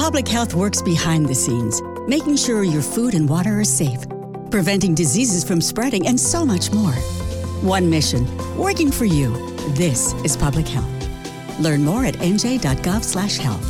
Public Health works behind the scenes, making sure your food and water are safe, preventing diseases from spreading, and so much more. One mission, working for you. This is Public Health. Learn more at nj.gov/health.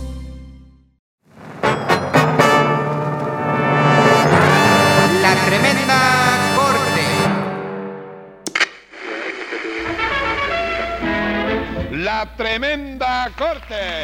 La Tremenda Corte. La Tremenda Corte.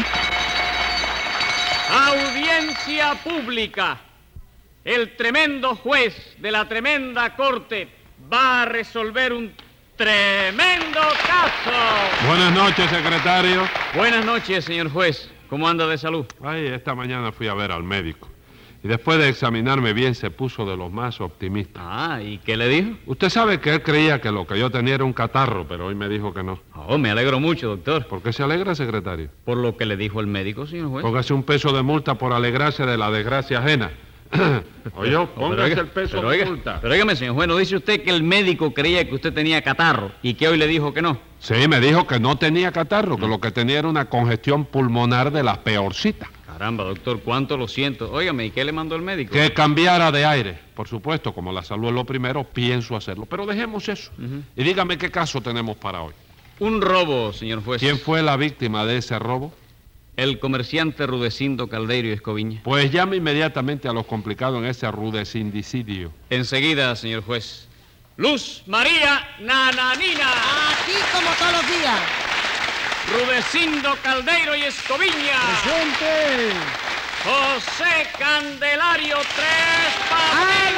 Audiencia pública. El tremendo juez de la Tremenda Corte va a resolver un tremendo caso. Buenas noches, secretario. Buenas noches, señor juez. ¿Cómo anda de salud? Ay, esta mañana fui a ver al médico. Y después de examinarme bien, se puso de los más optimistas. Ah, ¿y qué le dijo? Usted sabe que él creía que lo que yo tenía era un catarro, pero hoy me dijo que no. Oh, me alegro mucho, doctor. ¿Por qué se alegra, secretario? Por lo que le dijo el médico, señor juez. Póngase un peso de multa por alegrarse de la desgracia ajena. Oye, póngase el peso de multa. Pero óigame, señor juez, ¿no dice usted que el médico creía que usted tenía catarro y que hoy le dijo que no? Sí, me dijo que no tenía catarro, que lo que tenía era una congestión pulmonar de las peorcitas. Caramba, doctor, cuánto lo siento. Óigame, ¿y qué le mandó el médico? Que cambiara de aire. Por supuesto, como la salud es lo primero, pienso hacerlo. Pero dejemos eso. Y dígame qué caso tenemos para hoy. Un robo, señor juez. ¿Quién fue la víctima de ese robo? El comerciante Rudecindo Caldeiro y Escoviña. Pues llame inmediatamente a los complicados en ese rudecindicidio. Enseguida, señor juez. Luz María Nananina. Aquí como todos los días. Rudecindo Caldeiro y Escoviña. ¡Presente! José Candelario Tres ¡A Patines.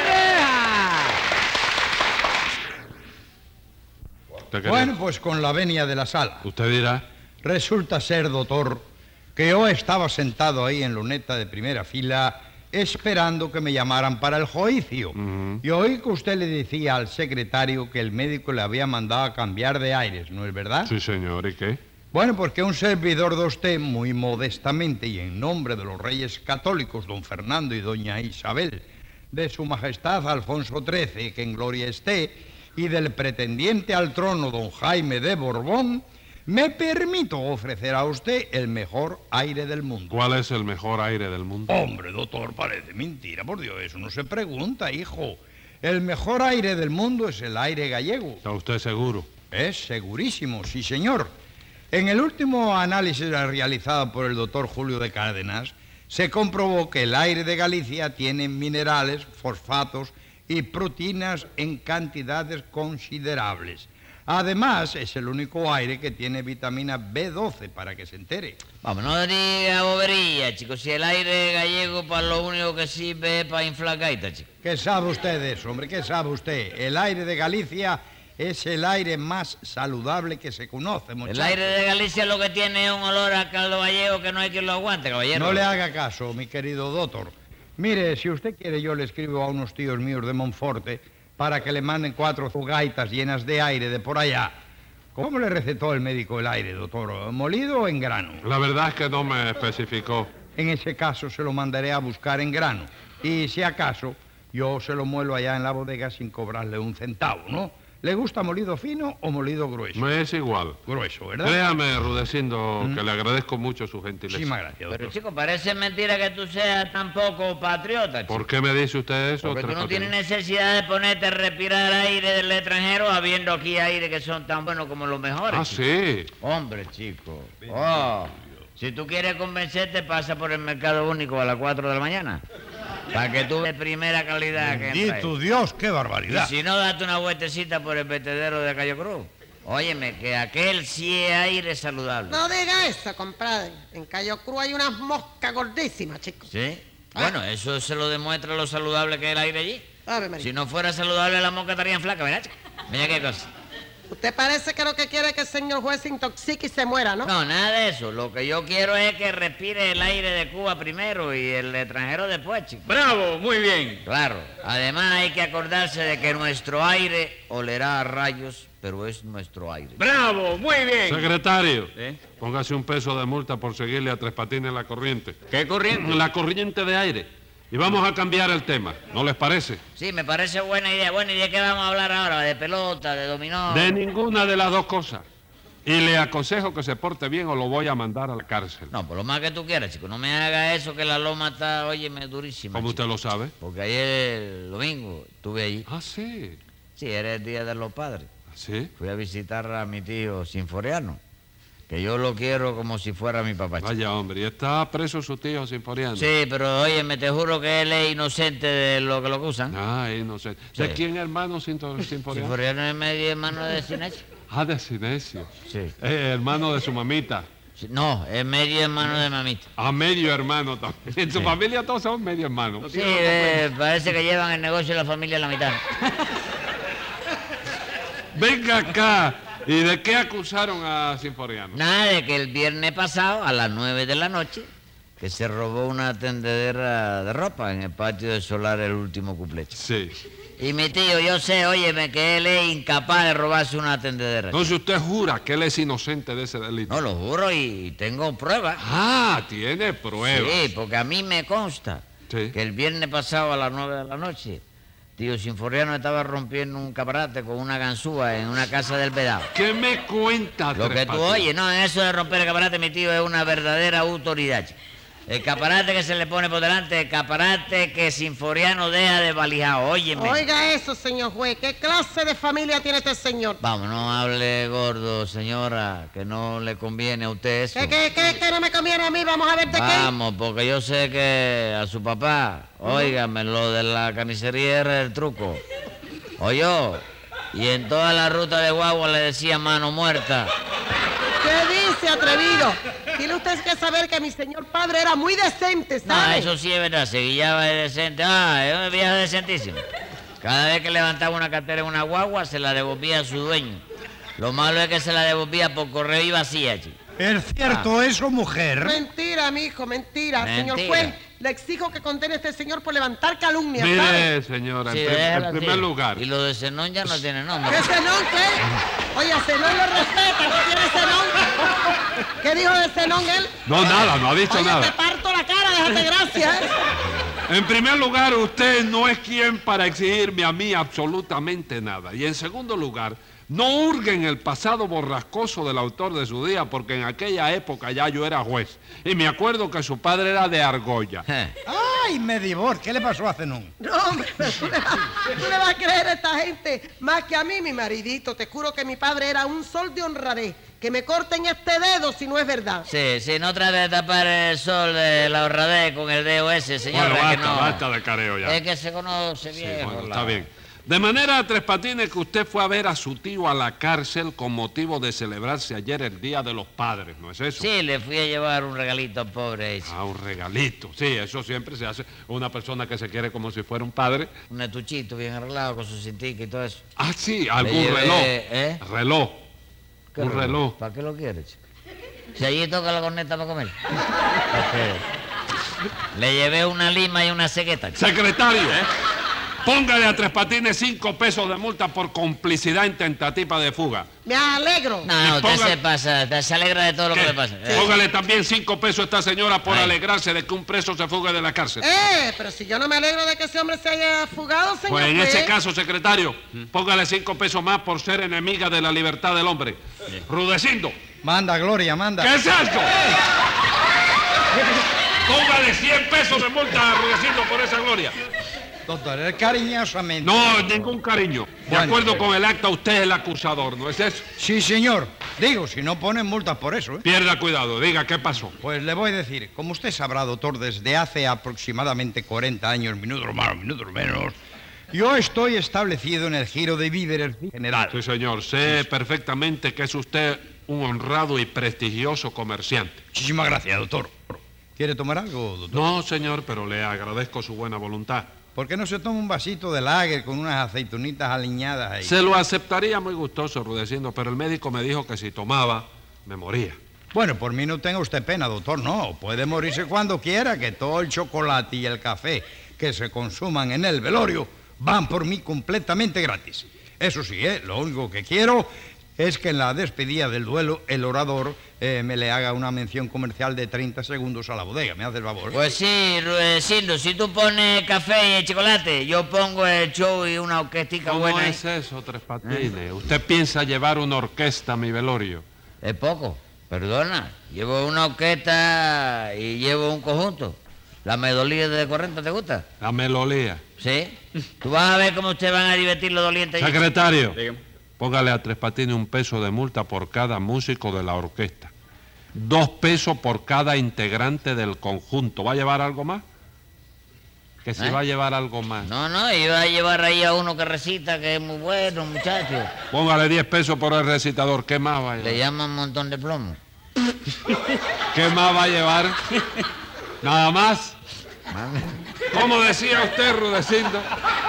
la reja! Bueno, pues con la venia de la sala. Usted dirá. Resulta ser, doctor, que yo estaba sentado ahí en luneta de primera fila esperando que me llamaran para el juicio. Y oí que usted le decía al secretario que el médico le había mandado a cambiar de aires, ¿no es verdad? Sí, señor. ¿Y qué? Bueno, porque un servidor de usted, muy modestamente y en nombre de los reyes católicos, don Fernando y doña Isabel, de su majestad Alfonso XIII, que en gloria esté, y del pretendiente al trono, don Jaime de Borbón, me permito ofrecer a usted el mejor aire del mundo. ¿Cuál es el mejor aire del mundo? Hombre, doctor, parece mentira, por Dios, eso no se pregunta, hijo. El mejor aire del mundo es el aire gallego. ¿Está usted seguro? Es segurísimo, sí, señor. En el último análisis realizado por el doctor Julio de Cárdenas, se comprobó que el aire de Galicia tiene minerales, fosfatos y proteínas en cantidades considerables. Además, es el único aire que tiene vitamina B12, para que se entere. Vamos, no diga bobería, chicos. Si el aire gallego para lo único que sirve es para inflar gaita, chicos. ¿Qué sabe usted de eso, hombre? ¿Qué sabe usted? El aire de Galicia es el aire más saludable que se conoce, muchacho. El aire de Galicia lo que tiene es un olor a caldo gallego que no hay quien lo aguante, caballero. No le haga caso, mi querido doctor. Mire, si usted quiere, yo le escribo a unos tíos míos de Monforte para que le manden 4 gaitas llenas de aire de por allá. ¿Cómo le recetó el médico el aire, doctor? ¿Molido o en grano? La verdad es que no me especificó. En ese caso se lo mandaré a buscar en grano. Y si acaso, yo se lo muelo allá en la bodega sin cobrarle un centavo, ¿no? ¿Le gusta molido fino o molido grueso? Me es igual. Grueso, ¿verdad? Créame, Rudecindo, que le agradezco mucho su gentileza. Muchísimas gracias, doctor. Pero, chico, parece mentira que tú seas tan poco patriota, chico. ¿Por qué me dice usted eso? Porque tú Tres no tienes Patines? necesidad de ponerte a respirar aire del extranjero habiendo aquí aire que son tan buenos como los mejores. Ah, chico. sí. Hombre, chico. Oh, si tú quieres convencerte, pasa por el mercado único a las 4 de la mañana. Para que tú de primera calidad que entra Bendito ahí. Dios, qué Y barbaridad. si no, date una vueltecita por el vertedero de Cayo Cruz. Óyeme, que aquel sí es aire saludable. No diga eso, compadre. En Cayo Cruz hay unas moscas gordísimas, chicos. ¿Sí? Bueno, eso se lo demuestra lo saludable que es el aire allí. Ave María. Si no fuera saludable, las moscas estarían flacas, ¿verdad, chico? Mira qué cosa. Usted parece que lo que quiere es que el señor juez se intoxique y se muera, ¿no? No, nada de eso. Lo que yo quiero es que respire el aire de Cuba primero y el extranjero después, chico. Bravo, muy bien. Claro. Además hay que acordarse de que nuestro aire olerá a rayos, pero es nuestro aire. Bravo, muy bien. Secretario, ¿Eh? póngase un peso de multa por seguirle a Tres Patines la corriente. ¿Qué corriente? La corriente de aire. Y vamos a cambiar el tema, ¿no les parece? Sí, me parece buena idea. Bueno, ¿y de qué vamos a hablar ahora? ¿De pelota, de dominó? De ninguna de las dos cosas. Y le aconsejo que se porte bien o lo voy a mandar a la cárcel. No, por lo más que tú quieras, chico. No me haga eso que la loma está, óyeme, durísima. ¿Cómo chico. usted lo sabe? Porque ayer, el domingo, estuve allí. Ah, sí. Sí, era el Día de los Padres. ¿Sí? Fui a visitar a mi tío Sinforiano, que yo lo quiero como si fuera mi papá, chico. Vaya, hombre, ¿y está preso su tío Sinforiano? Sí, pero óyeme, te juro que él es inocente de lo que lo acusan. Ay, no sé. ¿De Sí. quién es hermano Sinforiano? Sinforiano es medio hermano de Sinesio. Ah, de Sinesio. Sí. Hermano de su mamita. Sí, no, es medio hermano de mamita. A medio hermano también. En su familia todos son medio hermanos. Sí, parece que llevan el negocio de la familia a la mitad. Venga acá. ¿Y de qué acusaron a Sinforiano? Nada de que el viernes pasado, a las 9 de la noche, que se robó una tendedera de ropa en el patio de Solar el último cuplete. Sí. Y mi tío, yo sé, óyeme, que él es incapaz de robarse una tendedera. Entonces usted jura que él es inocente de ese delito. No, lo juro y tengo pruebas. Ah, tiene pruebas. Sí, porque a mí me consta Sí. que el viernes pasado a las 9 de la noche, tío Sinforiano estaba rompiendo un caparate con una ganzúa en una casa del Vedado. ¿Qué me cuenta, Lo Tres que tú Patines? oyes, no, en eso de romper el caparate, mi tío es una verdadera autoridad, chico. El caparate que se le pone por delante, el caparate que Sinforiano deja de valijado, óyeme. Oiga eso, señor juez. ¿Qué clase de familia tiene este señor? Vamos, no hable gordo, señora, que no le conviene a usted eso. ¿Qué no me conviene a mí? Vamos a ver de qué. Vamos, porque yo sé que a su papá, óigame, lo de la carnicería era el truco. Oyó, y en toda la ruta de guagua le decía mano muerta. ¿Qué dice, atrevido? Tiene usted que saber que mi señor padre era muy decente, No, ¿sabe? eso sí es verdad, se guillaba de decente. Ah, es una vieja decentísima. Cada vez que levantaba una cartera en una guagua, se la devolvía a su dueño. Lo malo es que se la devolvía por correo y vacía, chico. ¿Es cierto eso, mujer? Mentira, mijo, mentira. Mentira. Señor juez, le exijo que condene a este señor por levantar calumnia, ¿sabe? Mire, señora, Sí, en déjala primer así. lugar. Y lo de Zenón ya no tiene nombre. ¿Qué Zenón qué? Oye, Zenón lo respeta, ¿no tiene Zenón? ¿Qué dijo de Zenón él? No, nada, no ha dicho Oye, te nada. parto la cara, déjate gracias, ¿eh? En primer lugar, usted no es quien para exigirme a mí absolutamente nada. Y en segundo lugar, no hurguen el pasado borrascoso del autor de su día, porque en aquella época ya yo era juez. Y me acuerdo que su padre era de Argolla. ¡Ay, Medibor! ¿Qué le pasó a Zenón? No, hombre, tú le vas a creer a esta gente más que a mí, mi maridito. Te juro que mi padre era un sol de honradez. Que me corten este dedo si no es verdad. Sí, no trate de tapar el sol de la honradez con el dedo ese, señor. Bueno, es que basta, no. basta de careo ya. Es que se conoce Sí, bien. bueno, está bien. De manera, Tres Patines, que usted fue a ver a su tío a la cárcel con motivo de celebrarse ayer el Día de los Padres, ¿no es eso? Sí, le fui a llevar un regalito al pobre ese. Ah, un regalito. Sí, eso siempre se hace. Una persona que se quiere como si fuera un padre. Un estuchito bien arreglado con su cintica y todo eso. Ah, sí, algún Le llevé, reloj. ¿eh? Reloj. ¿Qué Un reloj. ¿Para qué lo quieres, chico? Si allí toca la corneta para comer. ¿Para qué? Le llevé una lima y una cegueta, chico. Secretario, póngale a Tres Patines 5 pesos de multa por complicidad en tentativa de fuga. Me alegro. No, usted Ponga- se pasa, se alegra de todo lo que ¿Qué? le pasa. Póngale también 5 pesos a esta señora por Ay. alegrarse de que un preso se fugue de la cárcel. Pero si yo no me alegro de que ese hombre se haya fugado, señor Pues en juez. ese caso, secretario, póngale 5 pesos más por ser enemiga de la libertad del hombre. Rudecindo, Manda, Gloria, manda. ¿qué es esto? Póngale 100 pesos de multa a Rudecindo por esa gloria. Doctor, cariñosamente. No, ningún cariño. De Bueno. acuerdo con el acta, usted es el acusador, ¿no es eso? Sí, señor. Digo, si no ponen multas por eso, ¿eh? Pierda cuidado, diga qué pasó. Pues le voy a decir, como usted sabrá, doctor, desde hace aproximadamente 40 años, minutos más, minutos menos, yo estoy establecido en el giro de víveres general. Sí, señor, sé perfectamente que es usted un honrado y prestigioso comerciante. Muchísimas gracias, doctor. ¿Quiere tomar algo, doctor? No, señor, pero le agradezco su buena voluntad. ¿Por qué no se toma un vasito de lager con unas aceitunitas aliñadas ahí? Se lo aceptaría muy gustoso, Rudecindo, pero el médico me dijo que si tomaba, me moría. Bueno, por mí no tenga usted pena, doctor, no. Puede morirse cuando quiera, que todo el chocolate y el café que se consuman en el velorio van por mí completamente gratis. Eso sí, lo único que quiero es que en la despedida del duelo el orador me le haga una mención comercial de 30 segundos a la bodega. ¿Me hace el favor? Pues sí, Rudecindo, si tú pones café y chocolate, yo pongo el show y una orquestica ¿Cómo buena. es eso, Tres Patines? ¿Usted piensa llevar una orquesta a mi velorio? Es poco, perdona. Llevo una orquesta y llevo un conjunto. ¿La melodía de Correnta te gusta? La melolía. ¿Sí? Tú vas a ver cómo ustedes van a divertir los dolientes. allí. Secretario, Dígame. póngale a Tres Patines 1 peso de multa por cada músico de la orquesta. 2 pesos por cada integrante del conjunto. ¿Va a llevar algo más? Que si ¿Eh? va a llevar algo más. No, iba a llevar ahí a uno que recita, que es muy bueno, muchacho. Póngale 10 pesos por el recitador. ¿Qué más va a Le llevar? llaman un montón de plomo. ¿Qué más va a llevar? ¿Nada más? ¿Cómo decía usted, Rudecindo?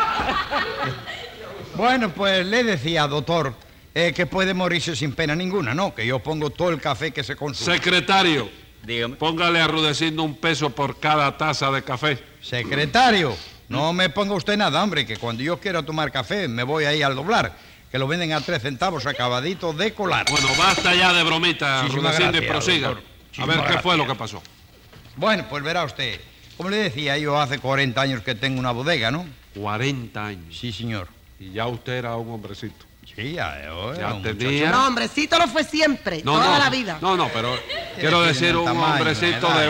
Bueno, pues le decía, doctor, que puede morirse sin pena ninguna, ¿no? Que yo pongo todo el café que se consume. Secretario, Dígame. póngale a Rudecindo 1 peso por cada taza de café. Secretario, no me ponga usted nada, hombre, que cuando yo quiera tomar café me voy ahí al doblar, que lo venden a 3 centavos acabadito de colar. Bueno, basta ya de bromita, Muchísimas Rudecindo, y gracias, prosiga. doctor. A ver, Muchísimas ¿qué fue lo gracias. que pasó? Bueno, pues verá usted, como le decía, yo hace 40 años que tengo una bodega, ¿no? 40 años. Sí, señor. Y ya usted era un hombrecito. Sí, ya, yo era Ya un tenía- muchacho. No, hombrecito lo fue siempre, toda la vida. No, pero quiero tiene decir un un tamaño, hombrecito una de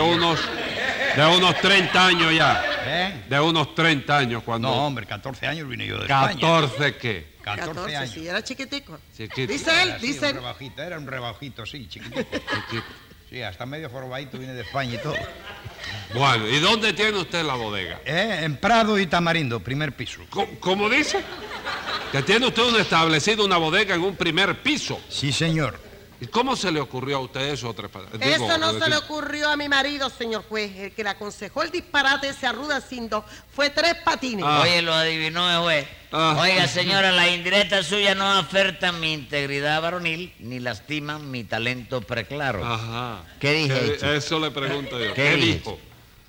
edad. unos 30 años ya. ¿Eh? De unos 30 años cuando... No, hombre, 14 años vine yo de España. 14 qué. 14 años. sí, era chiquitico. Chiquito. Dice él, Era así, dice un él. rebajito, era un rebajito, sí, chiquitito. Chiquito. Sí, hasta medio jorobadito vine de España y todo. Bueno, ¿y dónde tiene usted la bodega? En Prado y Tamarindo, primer piso. ¿Cómo dice? Que tiene usted establecido una bodega en un primer piso. Sí, señor. ¿Y cómo se le ocurrió a usted eso, Tres Patines? Digo, Eso no se le Rudecindo. ocurrió a mi marido, señor juez. El que le aconsejó el disparate ese a Rudecindo fue Tres Patines. Ah. Oye, lo adivinó el juez. Ah. Oiga, señora, las indirectas suyas no afectan mi integridad varonil ni lastiman mi talento preclaro. Ajá. ¿Qué dije, chico? Eso le pregunto yo. ¿Qué ¿Qué dije, dijo?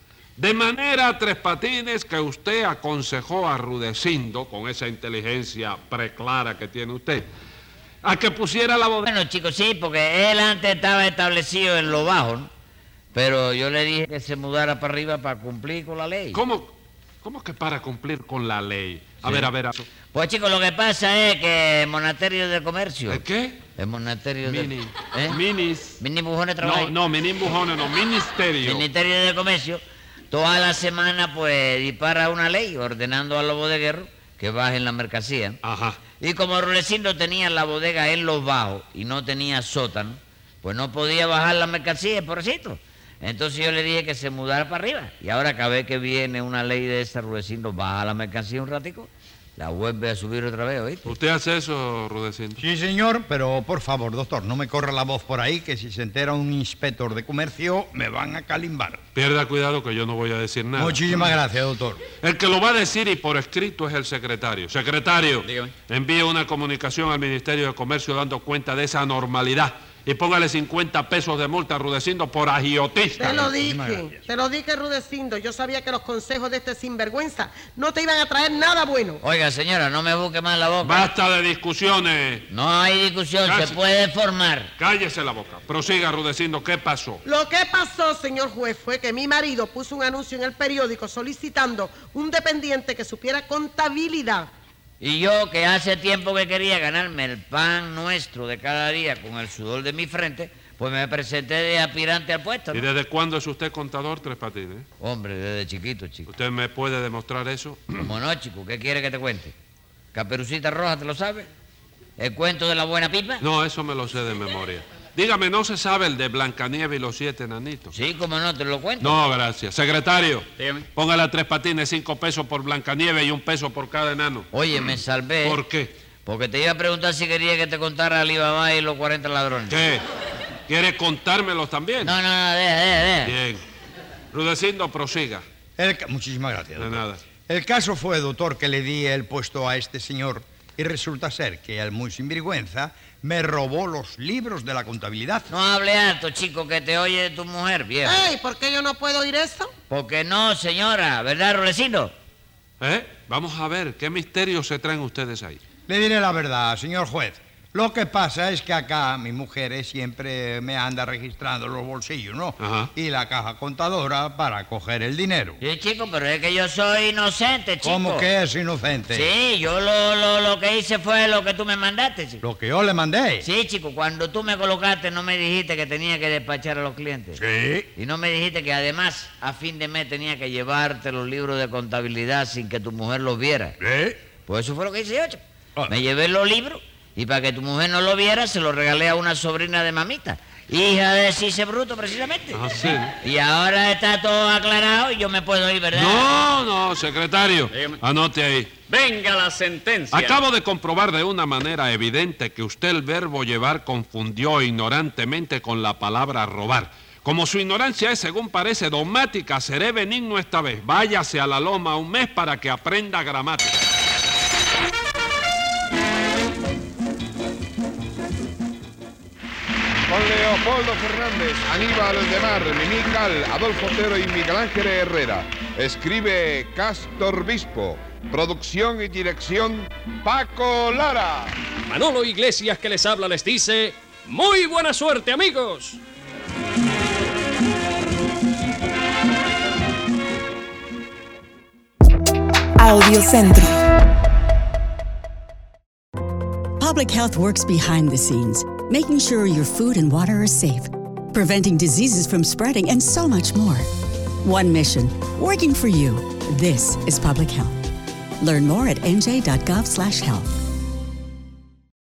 De manera, Tres Patines, que usted aconsejó a Rudecindo, con esa inteligencia preclara que tiene usted, a que pusiera la bodega. Bueno, chicos, sí, porque él antes estaba establecido en lo bajo, ¿no? Pero yo le dije que se mudara para arriba para cumplir con la ley. ¿Cómo que para cumplir con la ley? A Sí. ver. Pues, chicos, lo que pasa es que el Monasterio de Comercio... ¿El qué? El Monasterio de... Mini. ¿Eh? Minis. Mini Bujones trabaja ahí. No, mini bujones, no, ministerio. Ministerio de Comercio, toda la semana, pues, dispara una ley ordenando a los bodegueros que bajen la mercancía. Ajá. Y como Rudecindo tenía la bodega en los bajos y no tenía sótano, pues no podía bajar la mercancía, pobrecito. Entonces yo le dije que se mudara para arriba. Y ahora cada vez que viene una ley de esa, Rudecindo baja la mercancía un ratico, la vuelve a subir otra vez, ¿oíste? ¿Usted hace eso, Rudecindo? Sí, señor, pero por favor, doctor, no me corra la voz por ahí, que si se entera un inspector de comercio, me van a calimbar. Pierda cuidado que yo no voy a decir nada. Muchísimas gracias, doctor. El que lo va a decir y por escrito es el secretario. Secretario, Dígame. envíe una comunicación al Ministerio de Comercio dando cuenta de esa anormalidad y póngale 50 pesos de multa a Rudecindo por agiotista. Te lo Muchísimas dije, gracias. te lo dije, Rudecindo. Yo sabía que los consejos de este sinvergüenza no te iban a traer nada bueno. Oiga, señora, no me busque más la boca. Basta de discusiones. No hay discusión, Cállese. se puede formar. Cállese la boca. Prosiga, Rudecindo. ¿Qué pasó? Lo que pasó, señor juez, fue que mi marido puso un anuncio en el periódico solicitando un dependiente que supiera contabilidad. Y yo, que hace tiempo que quería ganarme el pan nuestro de cada día con el sudor de mi frente, pues me presenté de aspirante al puesto, ¿Y ¿no? desde cuándo es usted contador, Tres Patines? Hombre, desde chiquito, chico. ¿Usted me puede demostrar eso? ¿Cómo no, chico? ¿Qué quiere que te cuente? ¿Caperucita Roja te lo sabe? ¿El cuento de la buena pipa? No, eso me lo sé de memoria. Dígame, ¿no se sabe el de Blancanieves y los 7 enanitos? Sí, cómo no, te lo cuento. No, gracias. Secretario, Dígame. póngale a Tres Patines 5 pesos por Blancanieves y 1 peso por cada enano. Oye, me salvé. ¿Por qué? Porque te iba a preguntar si quería que te contara Alibaba y los 40 ladrones. ¿Qué? ¿Quiere contármelos también? No, deja. Bien. Rudecindo, prosiga. Muchísimas gracias, De doctor. nada. El caso fue, doctor, que le di el puesto a este señor y resulta ser que el muy sinvergüenza me robó los libros de la contabilidad. No hable alto, chico, que te oye tu mujer, viejo. ¡Ey! ¿Por qué yo no puedo oír eso? Porque no, señora, ¿verdad, Rudecindo? Vamos a ver, ¿qué misterios se traen ustedes ahí? Le diré la verdad, señor juez. Lo que pasa es que acá mi mujer siempre me anda registrando los bolsillos, ¿no? Ajá. Y la caja contadora para coger el dinero. Sí, chico, pero es que yo soy inocente, chico. ¿Cómo que es inocente? Sí, yo lo que hice fue lo que tú me mandaste, chico. Lo que yo le mandé. Sí, chico, cuando tú me colocaste no me dijiste que tenía que despachar a los clientes. Sí. Y no me dijiste que además a fin de mes tenía que llevarte los libros de contabilidad sin que tu mujer los viera. Sí. Pues eso fue lo que hice yo, chico. Ah. Me llevé los libros y para que tu mujer no lo viera se los regalé a una sobrina de mamita, hija de Cice Bruto precisamente. Ah, sí. Y ahora está todo aclarado y yo me puedo ir, ¿verdad? No, secretario. Dígame. Anote ahí. Venga la sentencia. Acabo de comprobar de una manera evidente que usted el verbo llevar confundió ignorantemente con la palabra robar. Como su ignorancia es, según parece, dogmática, seré benigno esta vez. Váyase a la loma un mes para que aprenda gramática. Con Leopoldo Fernández, Aníbal de Mar, Mimical, Adolfo Otero y Miguel Ángel Herrera. Escribe Castor Bispo. Producción y dirección Paco Lara. Manolo Iglesias, que les habla, les dice: ¡muy buena suerte, amigos! Audiocentro. Public health works behind the scenes, making sure your food and water are safe, preventing diseases from spreading, and so much more. One mission, working for you. This is public health. Learn more at nj.gov/health.